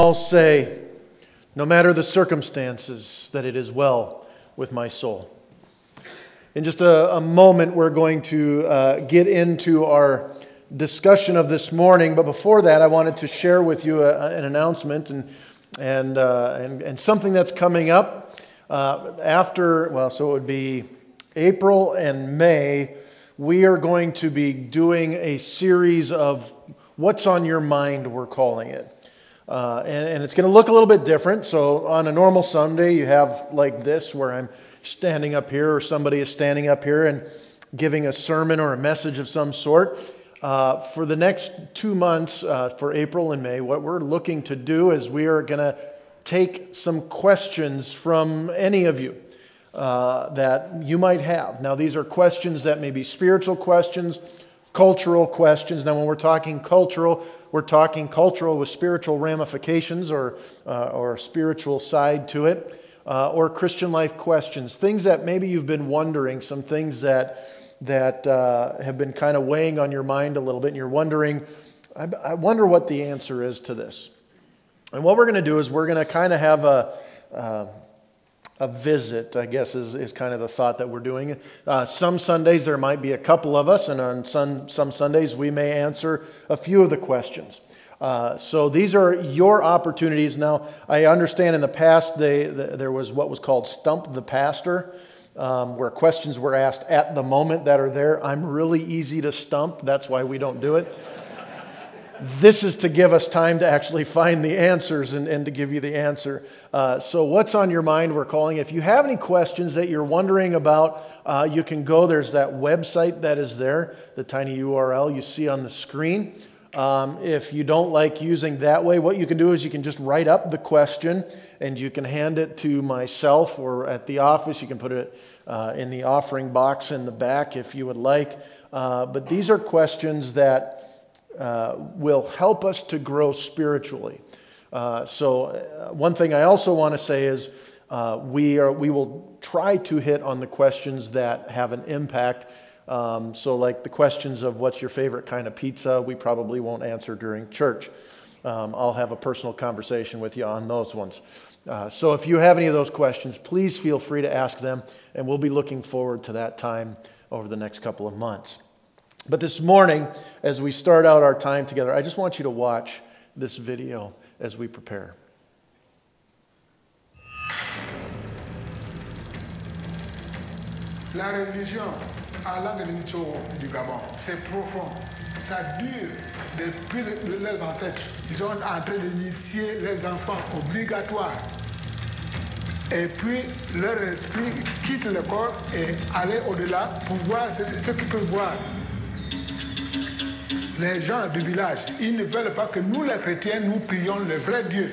I'll say, no matter the circumstances, that it is well with my soul. In just a moment, we're going to get into our discussion of this morning. But before that, I wanted to share with you an announcement and something that's coming up so it would be April and May. We are going to be doing a series of What's on Your Mind, we're calling it. And it's going to look a little bit different. So on a normal Sunday, you have like this, where I'm standing up here, or somebody is standing up here and giving a sermon or a message of some sort. For the next 2 months, for April and May, what we're looking to do is we are going to take some questions from any of you that you might have. Now, these are questions that may be spiritual questions, cultural questions. Now, when we're talking cultural with spiritual ramifications or spiritual side to it, or Christian life questions, things that maybe you've been wondering, some things that have been kind of weighing on your mind a little bit, and you're wondering, I wonder what the answer is to this. And what we're going to do is we're going to kind of have a visit, I guess, is kind of the thought that we're doing. Some Sundays there might be a couple of us, and on some Sundays we may answer a few of the questions. So these are your opportunities. Now, I understand in the past there was what was called Stump the Pastor, where questions were asked at the moment that are there. I'm really easy to stump. That's why we don't do it. This is to give us time to actually find the answers and to give you the answer. So what's on your mind, we're calling. If you have any questions that you're wondering about, you can go. There's that website that is there, the tiny URL you see on the screen. If you don't like using that way, what you can do is you can just write up the question and you can hand it to myself, or at the office. You can put it in the offering box in the back if you would like. But these are questions that will help us to grow spiritually. So one thing I also want to say is we will try to hit on the questions that have an impact. So like the questions of what's your favorite kind of pizza, we probably won't answer during church. I'll have a personal conversation with you on those ones. So if you have any of those questions, please feel free to ask them, and we'll be looking forward to that time over the next couple of months. But this morning, as we start out our time together, I just want you to watch this video as we prepare. La religion à langue de Nicho du Gabon, c'est profond. Ça dure depuis les ancêtres. Ils sont en train d'initier les enfants obligatoires. Et puis, leur esprit quitte le corps et aller au-delà pour voir ce qu'ils peuvent voir. Les gens du village, ils ne veulent pas que nous, les chrétiens, nous prions le vrai Dieu.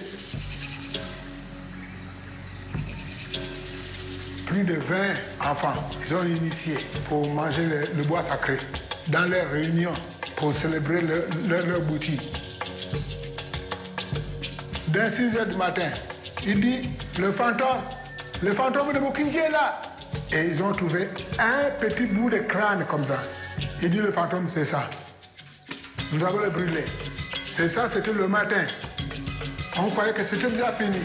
Plus de 20 enfants sont initiés pour manger le bois sacré dans leurs réunions pour célébrer leur boutique. Dès 6 heures du matin, il dit, le fantôme de Mokinji est là. Et ils ont trouvé un petit bout de crâne comme ça. Il dit, le fantôme, c'est ça. Nous avons le brûlé. C'est ça, c'était le matin. On croyait que c'était déjà fini.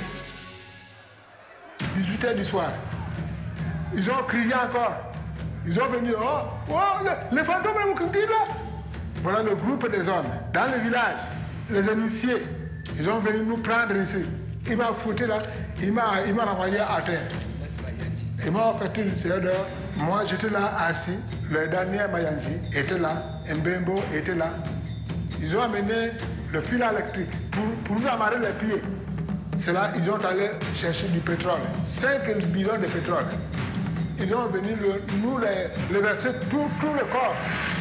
18 heures du soir. Ils ont crié encore. Ils ont venu, le fantôme de Moukindi là. Voilà le groupe des hommes. Dans le village, les initiés, ils ont venu nous prendre ici. Il m'a foutu là, il m'a renvoyé à terre. Ils m'ont fait une séance dehors. Moi, j'étais là assis. Le Daniel Mayanji était là. Mbembo était là. Ils ont amené le fil électrique pour nous amarrer les pieds. C'est là ils ont allé chercher du pétrole. 5 bidons de pétrole. Ils ont venu nous les verser tout le corps.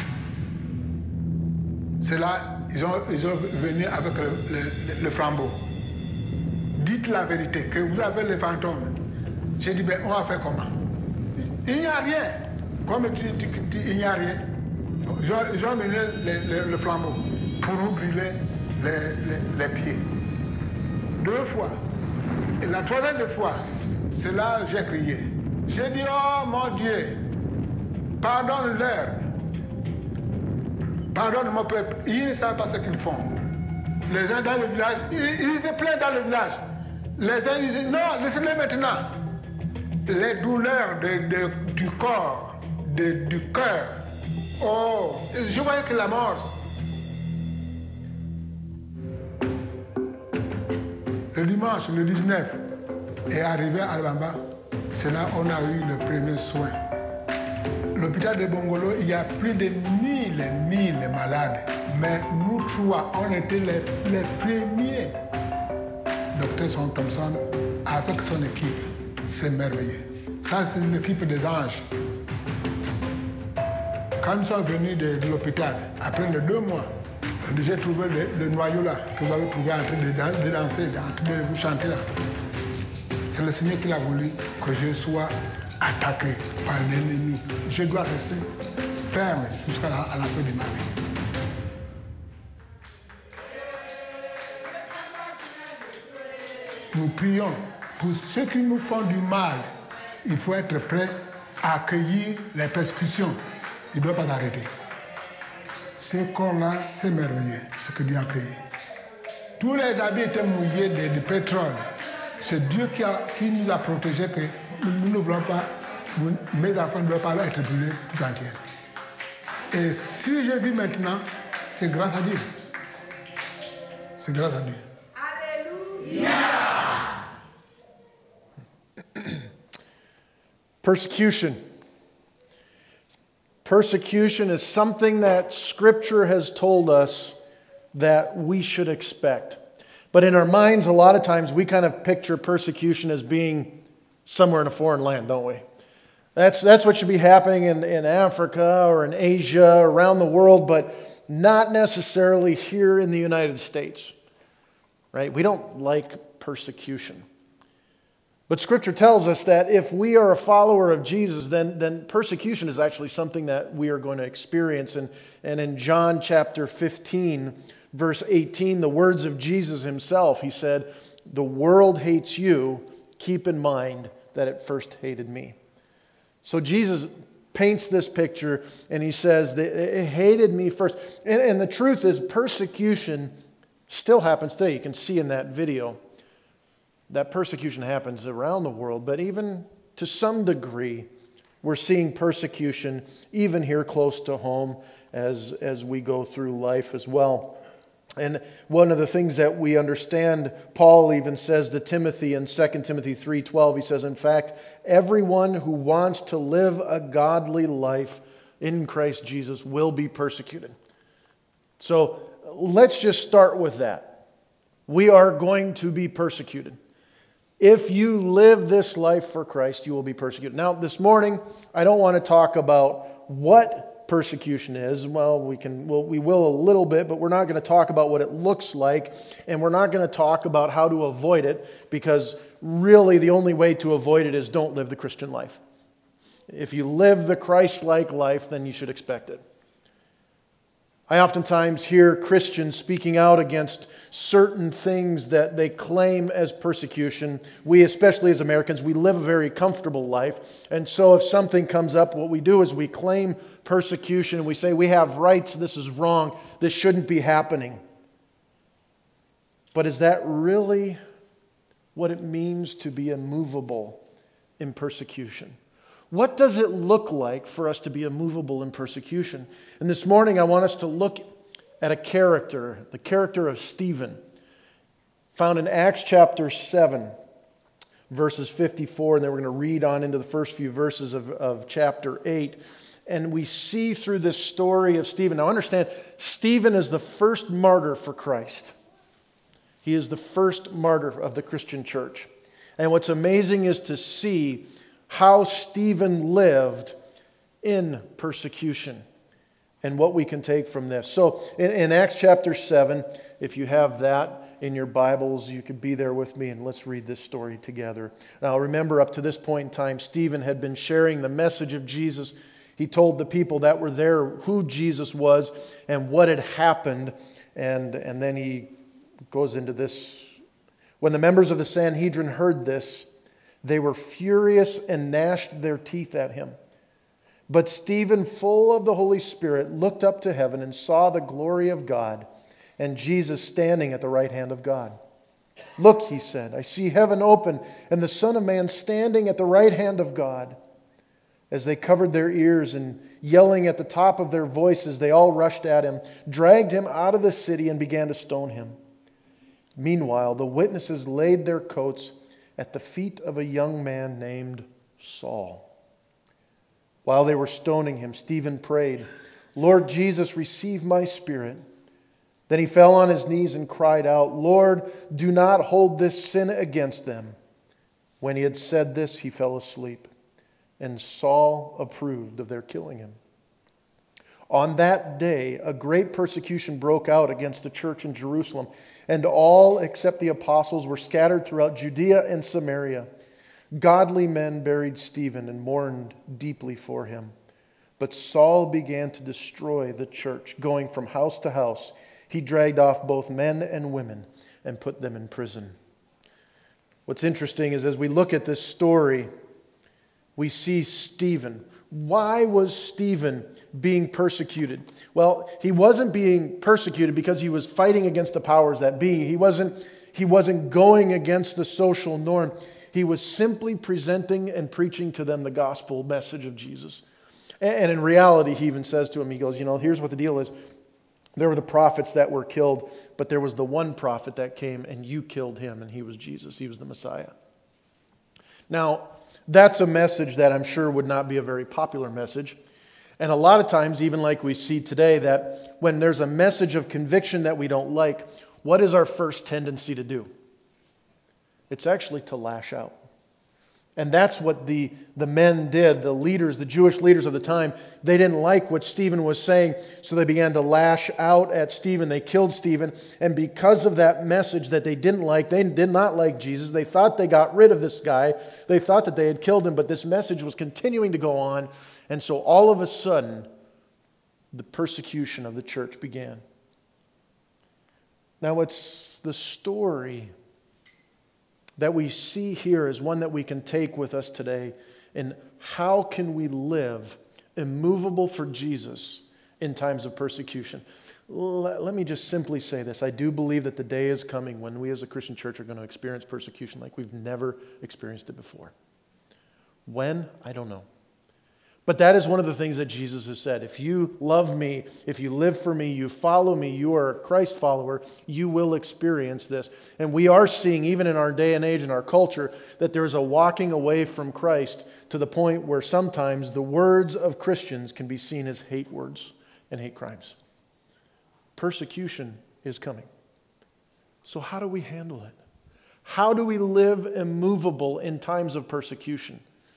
C'est là ils ont venu avec le flambeau. Dites la vérité, que vous avez les fantômes. J'ai dit, on va faire comment? Il n'y a rien. Comme tu dis, il n'y a rien. Ils ont amené le flambeau pour nous brûler les pieds. 2 fois. Et la 3e fois, c'est là que j'ai crié. J'ai dit, oh mon Dieu, pardonne-leur. Pardonne mon peuple. Ils ne savent pas ce qu'ils font. Les gens dans le village, ils étaient pleins dans le village. Les gens disaient, non, laissez-les maintenant. Les douleurs du corps, du cœur. Oh, je voyais que la mort. Le dimanche, le 19, est arrivé à Albamba. C'est là qu'on a eu le premier soin. L'hôpital de Bongolo, il y a plus de 1000 malades. Mais nous trois, on était les premiers. Docteur Son Thompson, avec son équipe, c'est merveilleux. Ça, c'est une équipe des anges. Quand nous sommes venus de l'hôpital, après les 2 mois, j'ai trouvé le noyau là, que vous avez trouvé en train de danser, en train de vous chanter là. C'est le Seigneur qui a voulu que je sois attaqué par l'ennemi. Je dois rester ferme jusqu'à la fin de ma vie. Nous prions pour ceux qui nous font du mal. Il faut être prêt à accueillir les persécutions. Il ne doit pas arrêter. Ce corps-là, c'est merveilleux, ce que Dieu a créé. Tous les habits étaient mouillés de pétrole. C'est Dieu qui nous a protégés que nous ne voulons pas, mes enfants ne doivent pas être brûlés tout entiers. Et si je vis maintenant, c'est grâce à Dieu. C'est grâce à Dieu. Alléluia. Persecution. Persecution is something that Scripture has told us that we should expect. But in our minds, a lot of times we kind of picture persecution as being somewhere in a foreign land, don't we? That's what should be happening in Africa or in Asia, around the world, but not necessarily here in the United States. Right? We don't like persecution. But Scripture tells us that if we are a follower of Jesus, then persecution is actually something that we are going to experience. And in John chapter 15, verse 18, the words of Jesus himself, he said, "The world hates you. Keep in mind that it first hated me." So Jesus paints this picture and he says that it hated me first. And the truth is, persecution still happens today. You can see in that video that persecution happens around the world, but even to some degree, we're seeing persecution even here close to home as we go through life as well. And one of the things that we understand, Paul even says to Timothy in 2 Timothy 3:12, he says, in fact, everyone who wants to live a godly life in Christ Jesus will be persecuted. So let's just start with that. We are going to be persecuted. If you live this life for Christ, you will be persecuted. Now, this morning, I don't want to talk about what persecution is. Well, we will a little bit, but we're not going to talk about what it looks like, and we're not going to talk about how to avoid it, because really the only way to avoid it is don't live the Christian life. If you live the Christ-like life, then you should expect it. I oftentimes hear Christians speaking out against certain things that they claim as persecution. We, especially as Americans, we live a very comfortable life. And so if something comes up, what we do is we claim persecution. We say we have rights, this is wrong, this shouldn't be happening. But is that really what it means to be immovable in persecution? What does it look like for us to be immovable in persecution? And this morning I want us to look at a character, the character of Stephen, found in Acts chapter 7, verses 54, and then we're going to read on into the first few verses of chapter 8. And we see through this story of Stephen. Now understand, Stephen is the first martyr for Christ. He is the first martyr of the Christian church. And what's amazing is to see how Stephen lived in persecution and what we can take from this. So in Acts chapter 7, if you have that in your Bibles, you could be there with me and let's read this story together. Now remember, up to this point in time, Stephen had been sharing the message of Jesus. He told the people that were there who Jesus was and what had happened. And then he goes into this. When the members of the Sanhedrin heard this, they were furious and gnashed their teeth at him. But Stephen, full of the Holy Spirit, looked up to heaven and saw the glory of God and Jesus standing at the right hand of God. "Look," he said, "I see heaven open and the Son of Man standing at the right hand of God." As they covered their ears and yelling at the top of their voices, they all rushed at him, dragged him out of the city, and began to stone him. Meanwhile, the witnesses laid their coats at the feet of a young man named Saul. While they were stoning him, Stephen prayed, "Lord Jesus, receive my spirit." Then he fell on his knees and cried out, "Lord, do not hold this sin against them." When he had said this, he fell asleep, and Saul approved of their killing him. On that day, a great persecution broke out against the church in Jerusalem, and all except the apostles were scattered throughout Judea and Samaria. Godly men buried Stephen and mourned deeply for him. But Saul began to destroy the church, going from house to house. He dragged off both men and women and put them in prison. What's interesting is as we look at this story, we see Stephen. Why was Stephen being persecuted? Well, he wasn't being persecuted because he was fighting against the powers that be. He wasn't going against the social norm. He was simply presenting and preaching to them the gospel message of Jesus. And in reality, he even says to him, he goes, here's what the deal is. There were the prophets that were killed, but there was the one prophet that came and you killed him, and he was Jesus. He was the Messiah. Now, that's a message that I'm sure would not be a very popular message. And a lot of times, even like we see today, that when there's a message of conviction that we don't like, what is our first tendency to do? It's actually to lash out. And that's what the men did, the leaders, the Jewish leaders of the time. They didn't like what Stephen was saying, so they began to lash out at Stephen. They killed Stephen, and because of that message that they didn't like, they did not like Jesus. They thought they got rid of this guy. They thought that they had killed him, but this message was continuing to go on. And so all of a sudden, the persecution of the church began. Now it's the story that we see here is one that we can take with us today. And how can we live immovable for Jesus in times of persecution? Let me just simply say this. I do believe that the day is coming when we as a Christian church are going to experience persecution like we've never experienced it before. When? I don't know. But that is one of the things that Jesus has said. If you love me, if you live for me, you follow me, you are a Christ follower, you will experience this. And we are seeing, even in our day and age and our culture, that there's a walking away from Christ to the point where sometimes the words of Christians can be seen as hate words and hate crimes. Persecution is coming. So how do we handle it? How do we live immovable in times of persecution?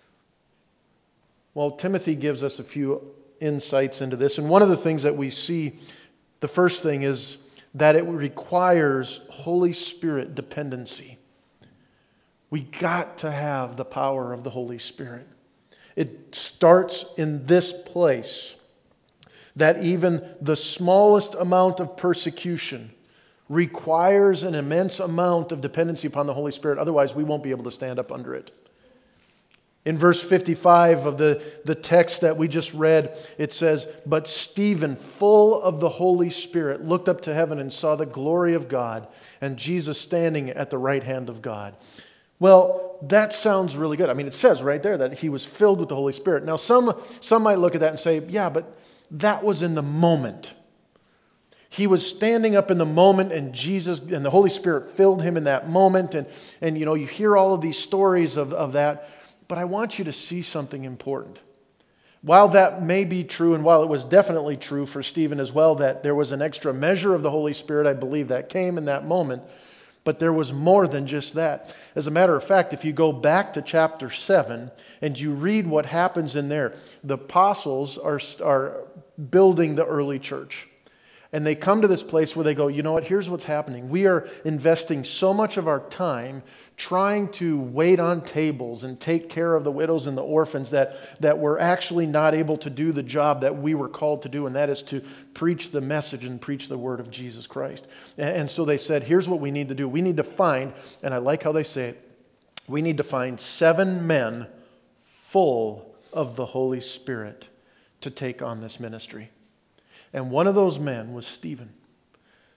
Well, Timothy gives us a few insights into this. And one of the things that we see, the first thing is that it requires Holy Spirit dependency. We got to have the power of the Holy Spirit. It starts in this place, that even the smallest amount of persecution requires an immense amount of dependency upon the Holy Spirit. Otherwise, we won't be able to stand up under it. In verse 55 of the text that we just read, it says, "But Stephen, full of the Holy Spirit, looked up to heaven and saw the glory of God and Jesus standing at the right hand of God." Well, that sounds really good. I mean, it says right there that he was filled with the Holy Spirit. Now, some might look at that and say, yeah, but that was in the moment. He was standing up in the moment, and Jesus and the Holy Spirit filled him in that moment. And you hear all of these stories of that. But I want you to see something important. While that may be true, and while it was definitely true for Stephen as well, that there was an extra measure of the Holy Spirit, I believe that came in that moment, but there was more than just that. As a matter of fact, if you go back to chapter 7 and you read what happens in there, the apostles are building the early church. And they come to this place where they go, you know what, here's what's happening. We are investing so much of our time trying to wait on tables and take care of the widows and the orphans that we're actually not able to do the job that we were called to do, and that is to preach the message and preach the word of Jesus Christ. And so they said, here's what we need to do. We need to find, and I like how they say it, we need to find 7 men full of the Holy Spirit to take on this ministry. And one of those men was Stephen.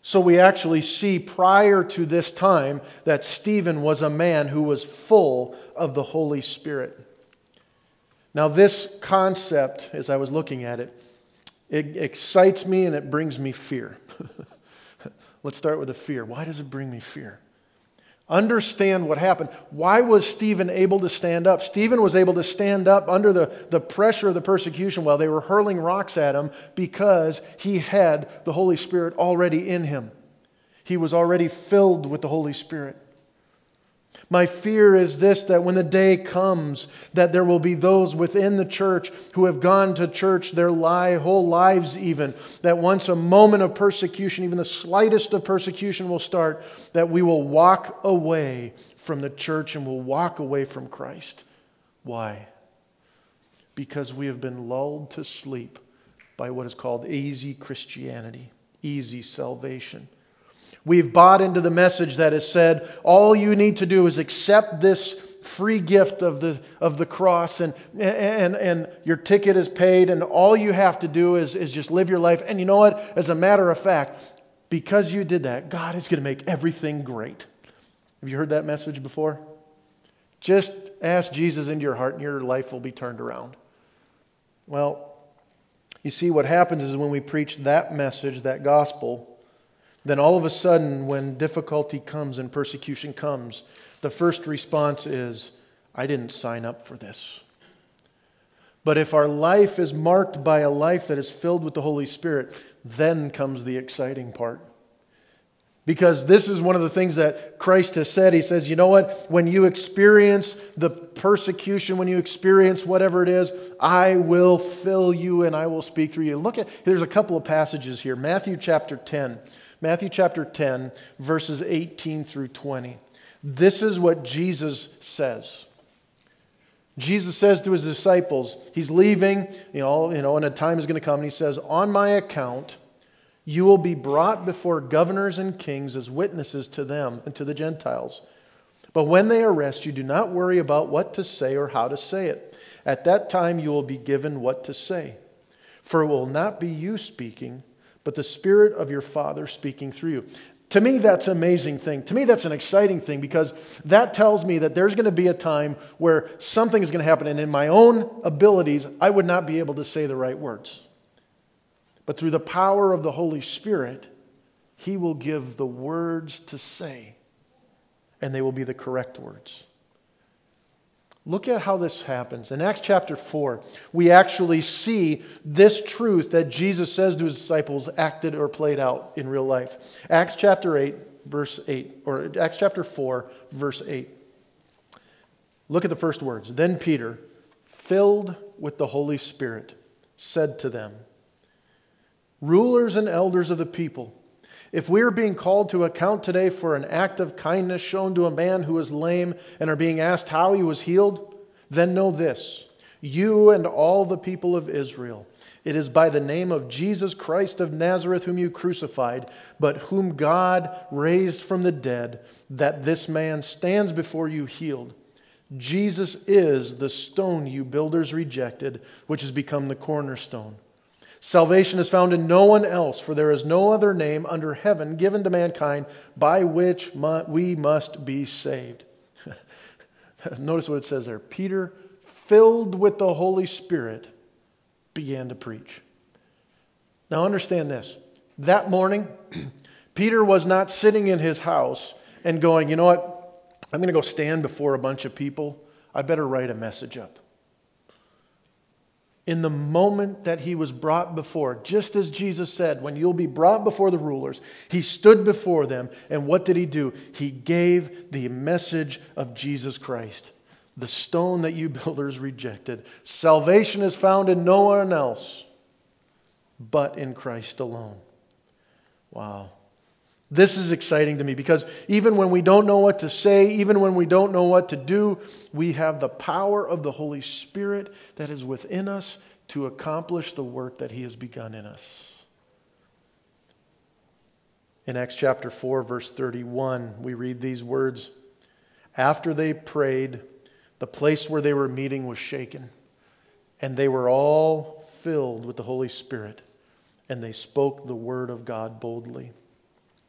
So we actually see prior to this time that Stephen was a man who was full of the Holy Spirit. Now this concept, as I was looking at it, it excites me and it brings me fear. Let's start with the fear. Why does it bring me fear? Understand what happened. Why was Stephen able to stand up? Stephen was able to stand up under the pressure of the persecution while they were hurling rocks at him because he had the Holy Spirit already in him. He was already filled with the Holy Spirit. My fear is this, that when the day comes that there will be those within the church who have gone to church their whole lives even, that once a moment of persecution, even the slightest of persecution will start, that we will walk away from the church and will walk away from Christ. Why? Because we have been lulled to sleep by what is called easy Christianity, easy salvation. We've bought into the message that has said, all you need to do is accept this free gift of the cross and your ticket is paid and all you have to do is just live your life. And you know what? As a matter of fact, because you did that, God is going to make everything great. Have you heard that message before? Just ask Jesus into your heart and your life will be turned around. Well, you see what happens is when we preach that message, that gospel, then all of a sudden, when difficulty comes and persecution comes, the first response is, I didn't sign up for this. But if our life is marked by a life that is filled with the Holy Spirit, then comes the exciting part. Because this is one of the things that Christ has said. He says, you know what? When you experience the persecution, when you experience whatever it is, I will fill you and I will speak through you. There's a couple of passages here. Matthew chapter 10, verses 18 through 20. This is what Jesus says. Jesus says to his disciples, he's leaving, and a time is going to come, and he says, on my account, you will be brought before governors and kings as witnesses to them and to the Gentiles. But when they arrest you, do not worry about what to say or how to say it. At that time you will be given what to say. For it will not be you speaking, but the Spirit of your Father speaking through you. To me, that's an amazing thing. To me, that's an exciting thing because that tells me that there's going to be a time where something is going to happen and in my own abilities, I would not be able to say the right words. But through the power of the Holy Spirit, He will give the words to say, and they will be the correct words. Look at how this happens. In Acts chapter 4, we actually see this truth that Jesus says to his disciples acted or played out in real life. Acts chapter 8, verse 8, or Acts chapter 4, verse 8. Look at the first words. Then Peter, filled with the Holy Spirit, said to them, rulers and elders of the people, if we are being called to account today for an act of kindness shown to a man who is lame and are being asked how he was healed, then know this, you and all the people of Israel, it is by the name of Jesus Christ of Nazareth whom you crucified, but whom God raised from the dead, that this man stands before you healed. Jesus is the stone you builders rejected, which has become the cornerstone. Salvation is found in no one else, for there is no other name under heaven given to mankind by which we must be saved. Notice what it says there. Peter, filled with the Holy Spirit, began to preach. Now understand this. That morning, Peter was not sitting in his house and going, you know what? I'm going to go stand before a bunch of people. I better write a message up. In the moment that he was brought before, just as Jesus said, when you'll be brought before the rulers, he stood before them, and what did he do? He gave the message of Jesus Christ, the stone that you builders rejected. Salvation is found in no one else but in Christ alone. Wow. This is exciting to me because even when we don't know what to say, even when we don't know what to do, we have the power of the Holy Spirit that is within us to accomplish the work that He has begun in us. In Acts chapter 4, verse 31, we read these words. After they prayed, the place where they were meeting was shaken, and they were all filled with the Holy Spirit, and they spoke the word of God boldly.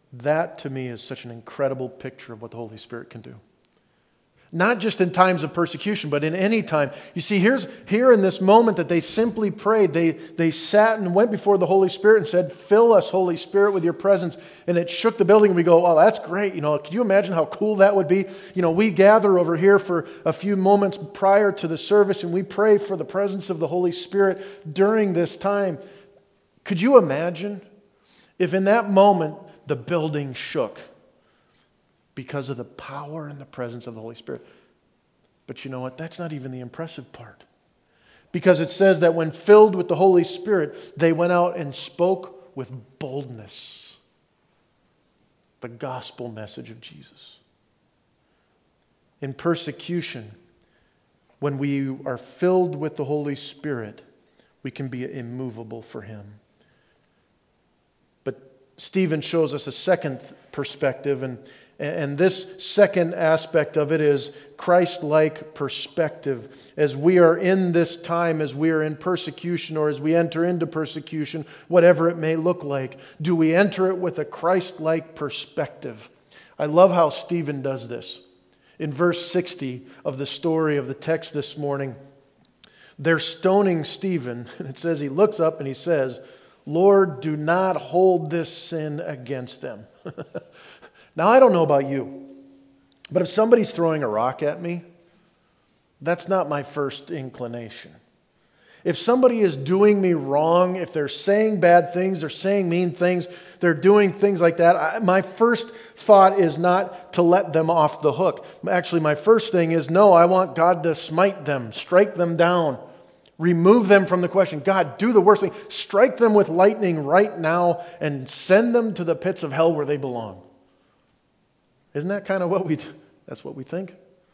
That to me is such an incredible picture of what the Holy Spirit can do. Not just in times of persecution, but in any time. You see, here in this moment that they simply prayed, they sat and went before the Holy Spirit and said, "Fill us, Holy Spirit, with your presence." And it shook the building, and we go, "Oh, that's great." Could you imagine how cool that would be? We gather over here for a few moments prior to the service, and we pray for the presence of the Holy Spirit during this time. Could you imagine if in that moment the building shook? Because of the power and the presence of the Holy Spirit. But you know what? That's not even the impressive part. Because it says that when filled with the Holy Spirit, they went out and spoke with boldness the gospel message of Jesus. In persecution, when we are filled with the Holy Spirit, we can be immovable for Him. But Stephen shows us a second perspective, and this second aspect of it is Christ-like perspective. As we are in this time, as we are in persecution, or as we enter into persecution, whatever it may look like, do we enter it with a Christ-like perspective? I love how Stephen does this. In verse 60 of the story of the text this morning, they're stoning Stephen, and it says he looks up and he says, "Lord, do not hold this sin against them." Now, I don't know about you, but if somebody's throwing a rock at me, that's not my first inclination. If somebody is doing me wrong, if they're saying bad things, they're saying mean things, they're doing things like that, my first thought is not to let them off the hook. Actually, my first thing is, no, I want God to smite them, strike them down, remove them from the question. God, do the worst thing. Strike them with lightning right now and send them to the pits of hell where they belong. Isn't that kind of that's what we think?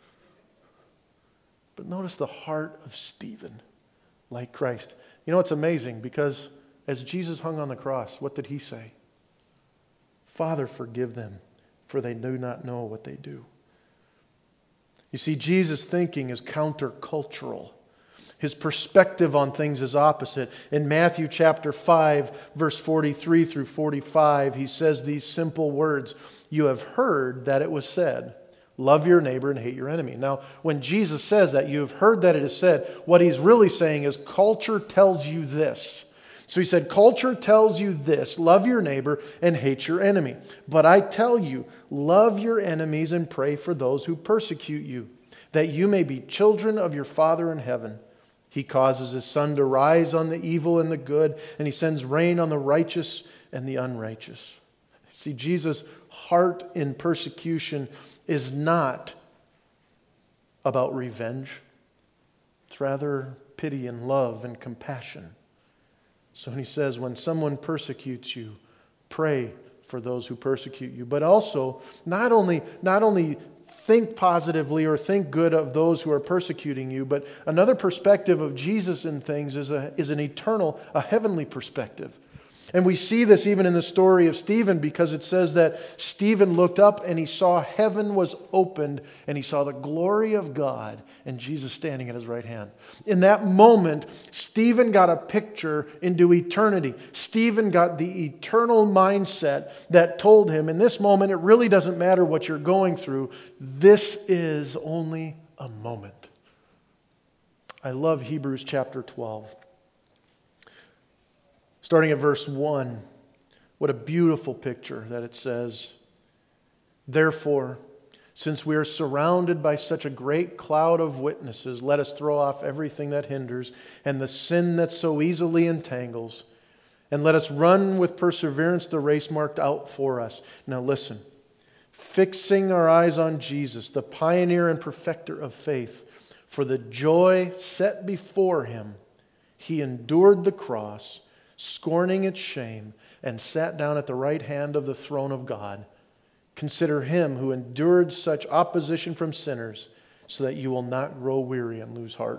But notice the heart of Stephen, like Christ. It's amazing because as Jesus hung on the cross, what did He say? "Father, forgive them, for they do not know what they do." You see, Jesus' thinking is countercultural. His perspective on things is opposite. In Matthew chapter 5, verse 43 through 45, He says these simple words, "You have heard that it was said, 'Love your neighbor and hate your enemy.'" Now, when Jesus says that, you have heard that it is said, what He's really saying is culture tells you this. So He said, culture tells you this, love your neighbor and hate your enemy. But I tell you, love your enemies and pray for those who persecute you, that you may be children of your Father in heaven. He causes His sun to rise on the evil and the good, and He sends rain on the righteous and the unrighteous. See, Jesus' heart in persecution is not about revenge. It's rather pity and love and compassion. So when He says, when someone persecutes you, pray for those who persecute you. But also, not only think positively or think good of those who are persecuting you, but another perspective of Jesus in things is an eternal, a heavenly perspective. And we see this even in the story of Stephen, because it says that Stephen looked up and he saw heaven was opened and he saw the glory of God and Jesus standing at His right hand. In that moment, Stephen got a picture into eternity. Stephen got the eternal mindset that told him, in this moment, it really doesn't matter what you're going through. This is only a moment. I love Hebrews chapter 12. Starting at verse 1, what a beautiful picture that it says, "Therefore, since we are surrounded by such a great cloud of witnesses, let us throw off everything that hinders and the sin that so easily entangles, and let us run with perseverance the race marked out for us." Now listen, fixing our eyes on Jesus, the pioneer and perfecter of faith, for the joy set before Him, He endured the cross, scorning its shame, and sat down at the right hand of the throne of God. Consider Him who endured such opposition from sinners, so that you will not grow weary and lose heart.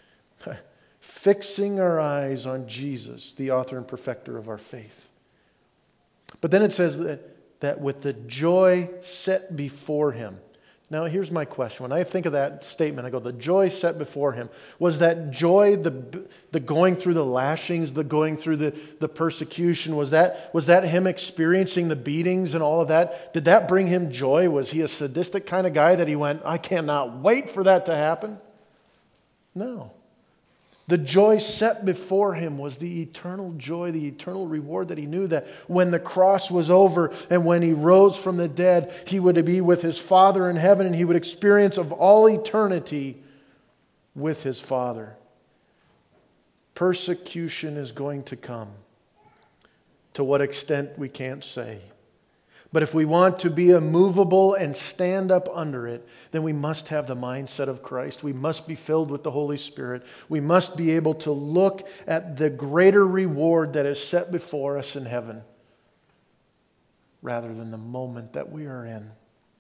Fixing our eyes on Jesus, the author and perfecter of our faith. But then it says that with the joy set before Him. Now, here's my question. When I think of that statement, I go, the joy set before him. Was that joy the going through the lashings, the going through the persecution? Was that him experiencing the beatings and all of that? Did that bring him joy? Was he a sadistic kind of guy that he went, I cannot wait for that to happen? No. The joy set before him was the eternal joy, the eternal reward that he knew that when the cross was over and when he rose from the dead, he would be with his Father in heaven and he would experience of all eternity with his Father. Persecution is going to come. To what extent, we can't say. But if we want to be immovable and stand up under it, then we must have the mindset of Christ. We must be filled with the Holy Spirit. We must be able to look at the greater reward that is set before us in heaven, rather than the moment that we are in.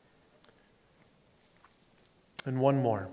And one more.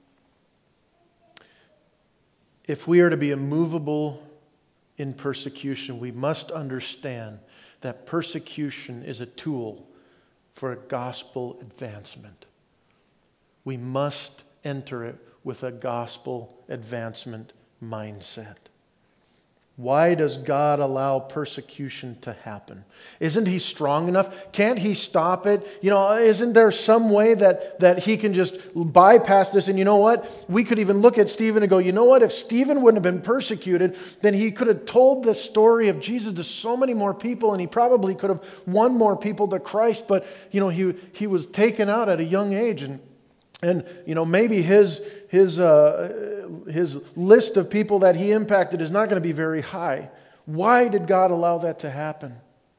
If we are to be immovable in persecution, we must understand that persecution is a tool for a gospel advancement. We must enter it with a gospel advancement mindset. Why does God allow persecution to happen? Isn't He strong enough? Can't He stop it? Isn't there some way that He can just bypass this? And you know what? We could even look at Stephen and go, you know what? If Stephen wouldn't have been persecuted, then he could have told the story of Jesus to so many more people, and he probably could have won more people to Christ. But, he was taken out at a young age, and maybe his list of people that he impacted is not going to be very high. Why did God allow that to happen?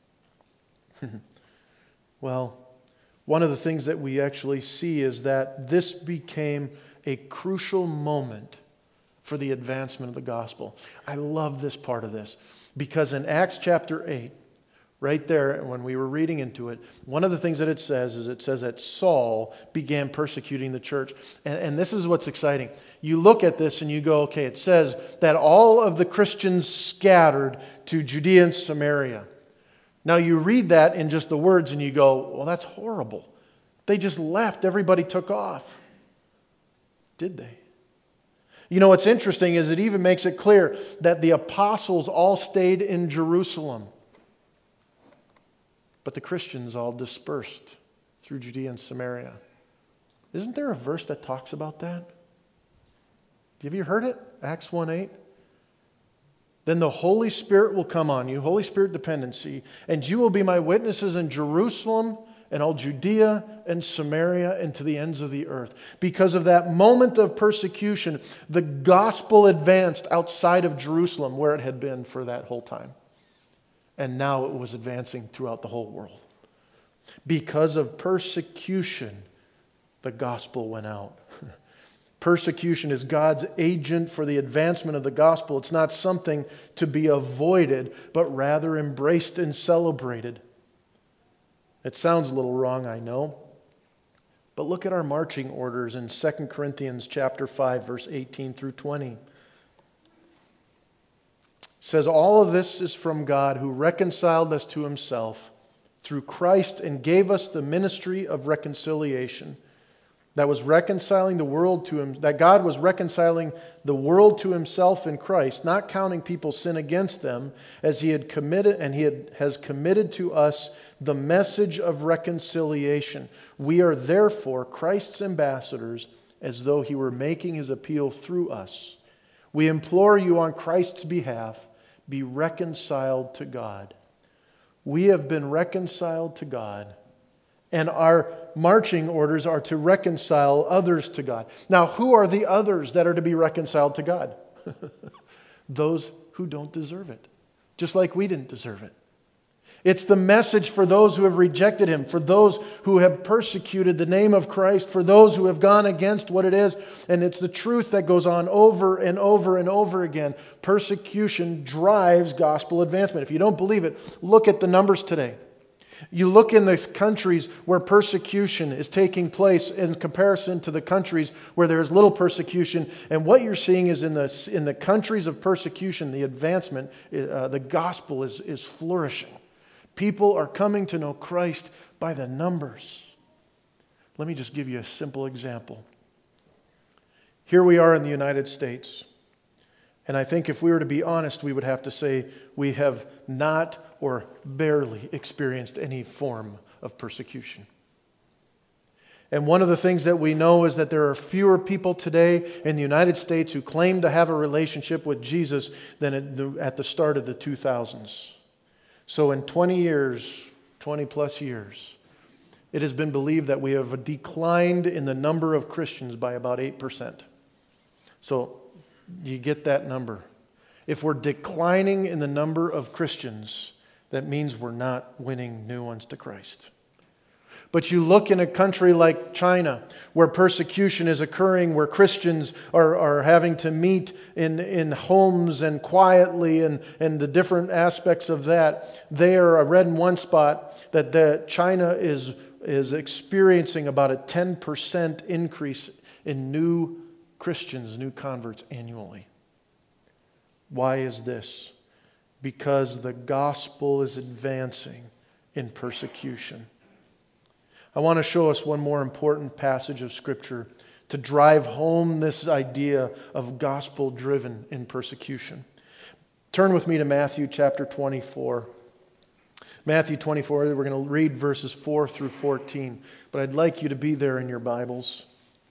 Well, one of the things that we actually see is that this became a crucial moment for the advancement of the gospel. I love this part of this because in Acts chapter 8, right there, when we were reading into it, one of the things that it says that Saul began persecuting the church. And this is what's exciting. You look at this and you go, okay, it says that all of the Christians scattered to Judea and Samaria. Now you read that in just the words and you go, well, that's horrible. They just left. Everybody took off. Did they? What's interesting is it even makes it clear that the apostles all stayed in Jerusalem. But the Christians all dispersed through Judea and Samaria. Isn't there a verse that talks about that? Have you heard it? Acts 1:8. Then the Holy Spirit will come on you, Holy Spirit dependency, and you will be my witnesses in Jerusalem and all Judea and Samaria and to the ends of the earth. Because of that moment of persecution, the gospel advanced outside of Jerusalem where it had been for that whole time. And now it was advancing throughout the whole world. Because of persecution, the gospel went out. Persecution is God's agent for the advancement of the gospel. It's not something to be avoided, but rather embraced and celebrated. It sounds a little wrong, I know. But look at our marching orders in 2 Corinthians chapter 5, verse 18 through 20. Says all of this is from God who reconciled us to Himself through Christ and gave us the ministry of reconciliation. That was reconciling the world to Him. That God was reconciling the world to Himself in Christ, not counting people's sin against them, as He had committed, and He has committed to us the message of reconciliation. We are therefore Christ's ambassadors, as though He were making His appeal through us. We implore you on Christ's behalf, be reconciled to God. We have been reconciled to God, and our marching orders are to reconcile others to God. Now, who are the others that are to be reconciled to God? Those who don't deserve it, just like we didn't deserve it. It's the message for those who have rejected Him, for those who have persecuted the name of Christ, for those who have gone against what it is. And it's the truth that goes on over and over and over again. Persecution drives gospel advancement. If you don't believe it, look at the numbers today. You look in the countries where persecution is taking place in comparison to the countries where there is little persecution. And what you're seeing is in the countries of persecution, the advancement, the gospel is flourishing. People are coming to know Christ by the numbers. Let me just give you a simple example. Here we are in the United States. And I think if we were to be honest, we would have to say we have not or barely experienced any form of persecution. And one of the things that we know is that there are fewer people today in the United States who claim to have a relationship with Jesus than at the start of the 2000s. So in 20 years, 20 plus years, it has been believed that we have declined in the number of Christians by about 8%. So you get that number. If we're declining in the number of Christians, that means we're not winning new ones to Christ. But you look in a country like China, where persecution is occurring, where Christians are having to meet in homes and quietly and the different aspects of that. There, I read in one spot that China is experiencing about a 10% increase in new Christians, new converts annually. Why is this? Because the gospel is advancing in persecution. I want to show us one more important passage of Scripture to drive home this idea of gospel driven in persecution. Turn with me to Matthew chapter 24. Matthew 24, we're going to read verses 4 through 14. But I'd like you to be there in your Bibles.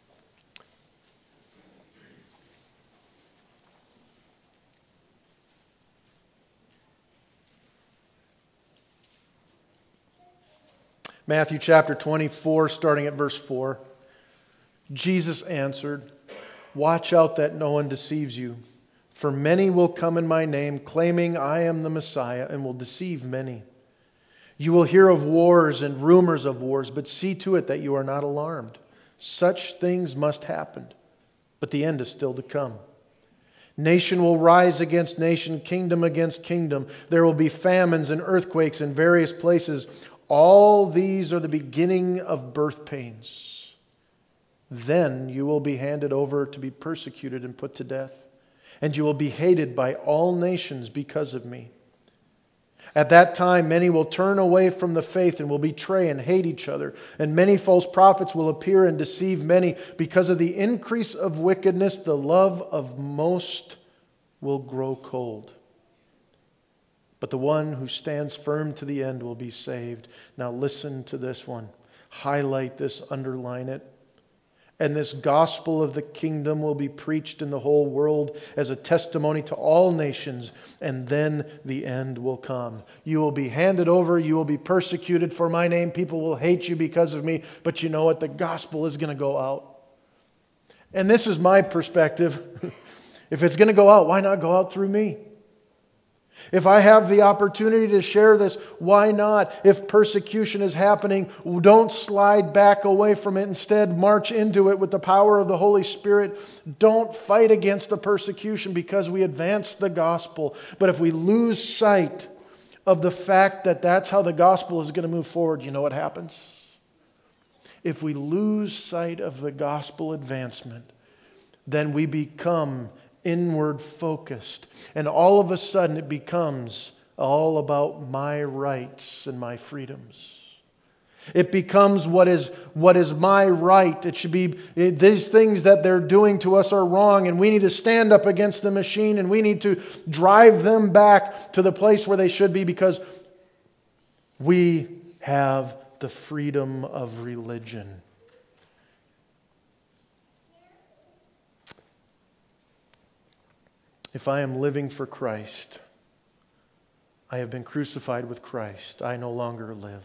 Matthew chapter 24, starting at verse 4. Jesus answered, "Watch out that no one deceives you, for many will come in my name, claiming I am the Messiah, and will deceive many. You will hear of wars and rumors of wars, but see to it that you are not alarmed. Such things must happen, but the end is still to come. Nation will rise against nation, kingdom against kingdom. There will be famines and earthquakes in various places. All these are the beginning of birth pains. Then you will be handed over to be persecuted and put to death, and you will be hated by all nations because of me. At that time, many will turn away from the faith and will betray and hate each other. And many false prophets will appear and deceive many. Because of the increase of wickedness, the love of most will grow cold. But the one who stands firm to the end will be saved." Now listen to this one. Highlight this, underline it. "And this gospel of the kingdom will be preached in the whole world as a testimony to all nations, and then the end will come." You will be handed over, you will be persecuted for my name, people will hate you because of me, but you know what? The gospel is going to go out. And this is my perspective. If it's going to go out, why not go out through me? If I have the opportunity to share this, why not? If persecution is happening, don't slide back away from it. Instead, march into it with the power of the Holy Spirit. Don't fight against the persecution because we advance the gospel. But if we lose sight of the fact that that's how the gospel is going to move forward, you know what happens? If we lose sight of the gospel advancement, then we become inward focused. And all of a sudden it becomes all about my rights and my freedoms. It becomes what is my right. It should be these things that they're doing to us are wrong, and we need to stand up against the machine, and we need to drive them back to the place where they should be because we have the freedom of religion. If I am living for Christ, I have been crucified with Christ. I no longer live.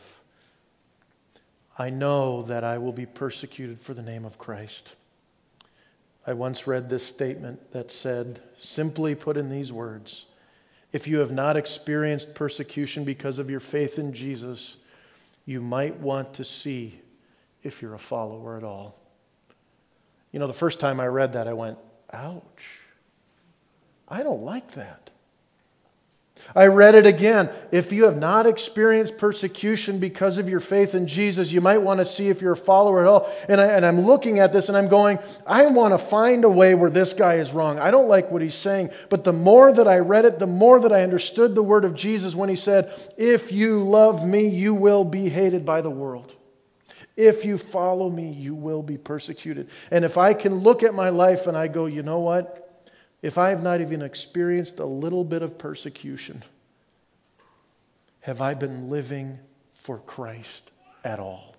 I know that I will be persecuted for the name of Christ. I once read this statement that said, simply put in these words, if you have not experienced persecution because of your faith in Jesus, you might want to see if you're a follower at all. You know, the first time I read that, I went, ouch. I don't like that. I read it again. If you have not experienced persecution because of your faith in Jesus, you might want to see if you're a follower at all. And I'm looking at this and I'm going, I want to find a way where this guy is wrong. I don't like what he's saying. But the more that I read it, the more that I understood the word of Jesus when he said, if you love me, you will be hated by the world. If you follow me, you will be persecuted. And if I can look at my life and I go, you know what? If I have not even experienced a little bit of persecution, have I been living for Christ at all?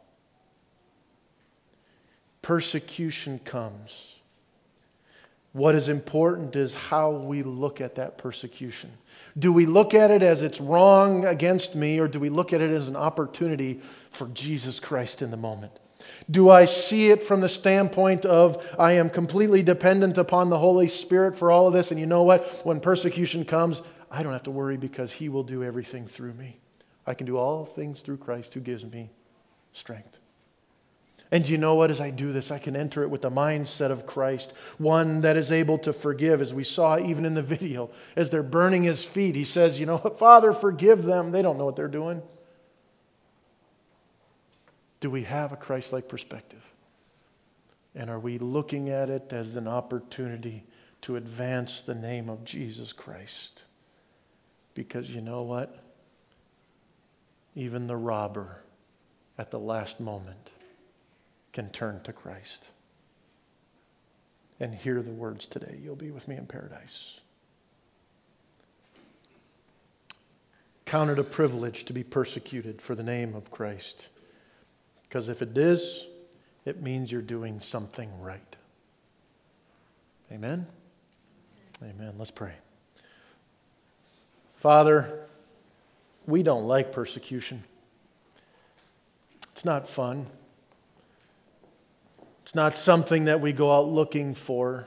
Persecution comes. What is important is how we look at that persecution. Do we look at it as it's wrong against me, or do we look at it as an opportunity for Jesus Christ in the moment? Do I see it from the standpoint of I am completely dependent upon the Holy Spirit for all of this, and you know what? When persecution comes, I don't have to worry because He will do everything through me. I can do all things through Christ who gives me strength. And you know what? As I do this, I can enter it with the mindset of Christ, one that is able to forgive, as we saw even in the video. As they're burning His feet, He says, you know, Father, forgive them. They don't know what they're doing. Do we have a Christ-like perspective? And are we looking at it as an opportunity to advance the name of Jesus Christ? Because you know what? Even the robber at the last moment can turn to Christ and hear the words today, you'll be with me in paradise. Count it a privilege to be persecuted for the name of Christ. Because if it is, it means you're doing something right. Amen? Amen. Let's pray. Father, we don't like persecution. It's not fun. It's not something that we go out looking for.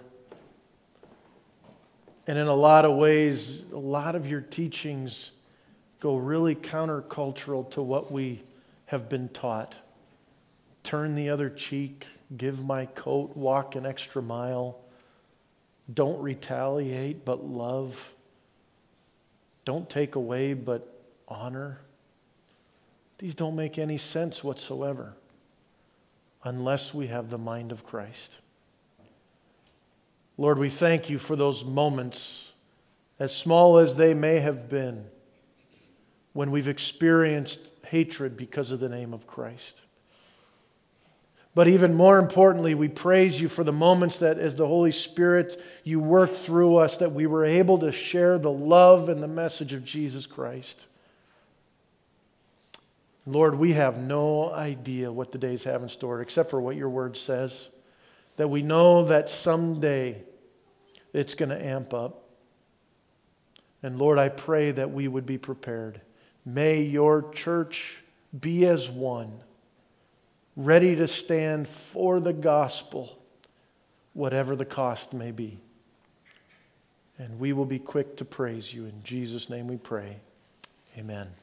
And in a lot of ways, a lot of your teachings go really countercultural to what we have been taught. Turn the other cheek, give my coat, walk an extra mile. Don't retaliate, but love. Don't take away, but honor. These don't make any sense whatsoever unless we have the mind of Christ. Lord, we thank you for those moments, as small as they may have been, when we've experienced hatred because of the name of Christ. But even more importantly, we praise you for the moments that as the Holy Spirit, you worked through us, that we were able to share the love and the message of Jesus Christ. Lord, we have no idea what the days have in store, except for what your word says, that we know that someday it's going to amp up. And Lord, I pray that we would be prepared. May your church be as one, ready to stand for the gospel, whatever the cost may be. And we will be quick to praise you. In Jesus' name we pray. Amen.